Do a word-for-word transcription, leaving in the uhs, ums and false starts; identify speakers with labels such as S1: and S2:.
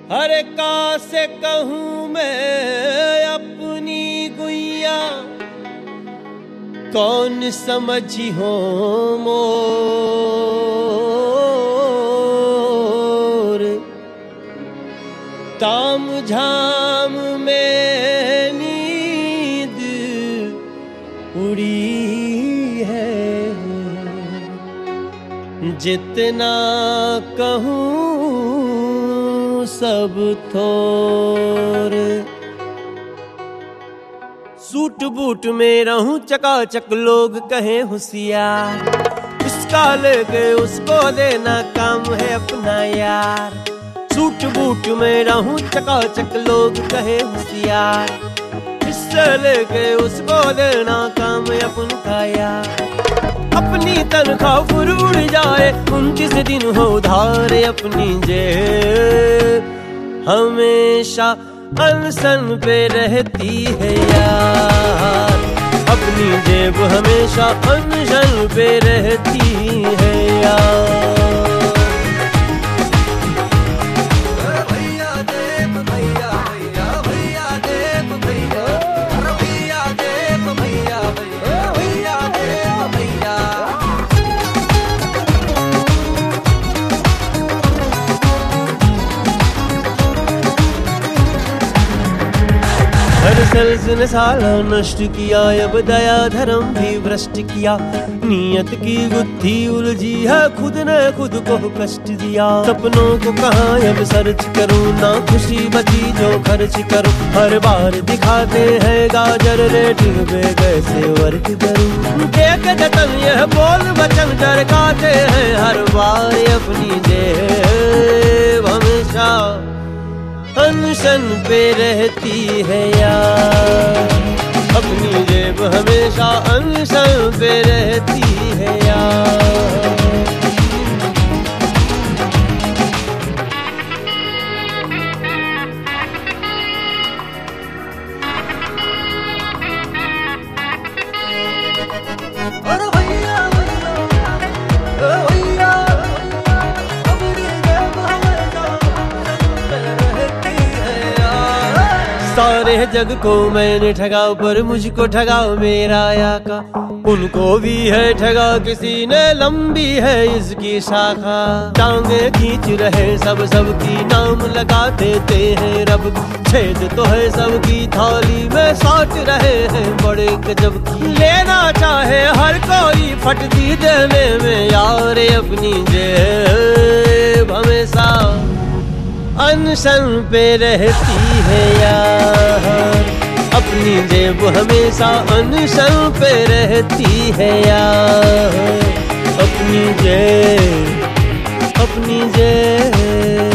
S1: अरे का से कहूँ मैं अपनी गुइया, कौन समझी हो मोर। ताम झाम में नींद उड़ी है, जितना कहूँ सब थोर। सूट बूट में रहूं चकाचक, लोग कहे होशियार, उसका लेके उसको देना काम है अपना यार। सूट बूट में रहूं चकाचक, लोग कहे होशियार, इससे लेके उसको देना काम है अपना यार। अपनी तनख्वाह फुर उड़ जाए, उनतीस दिन हो उधार, अपनी जेब हमेशा अनशन पे रहती है यार। अपनी जेब हमेशा अनशन पे रहती है यार। हर सेल्स ने साला नष्ट किया, अब दया धर्म भी भ्रष्ट किया। नियत की गुत्थी उलझी है, खुद ने खुद को कष्ट दिया। सपनों को कहाँ अब सर्च करूँ, ना खुशी बची जो खर्च करूँ। हर बार दिखाते हैं गाजर रेटिंग पे कैसे वर्क करूँ। देख जतन यह बोल वचन चरकाते हैं हर बार, अपनी जेब हमेशा अनशन पे रहती है यार। अपनी जेब हमेशा अनशन पे रहती है यार। सारे जग को मैंने ठगा, पर मुझको ठगा मेरा आका। उनको भी है ठगा, किसी ने लंबी है इसकी शाखा। टांगे खींच रहे सब सबकी, नाम लगा देते हैं रब। छेद तो है सबकी थाली में, साट रहे हैं बड़े गजब की। लेना चाहे हर कोई फटती देने में यार, अपनी जेब हमेशा अनशन पे रहती है यार। अपनी जेब हमेशा अनशन पे रहती है यार। अपनी जेब अपनी जेब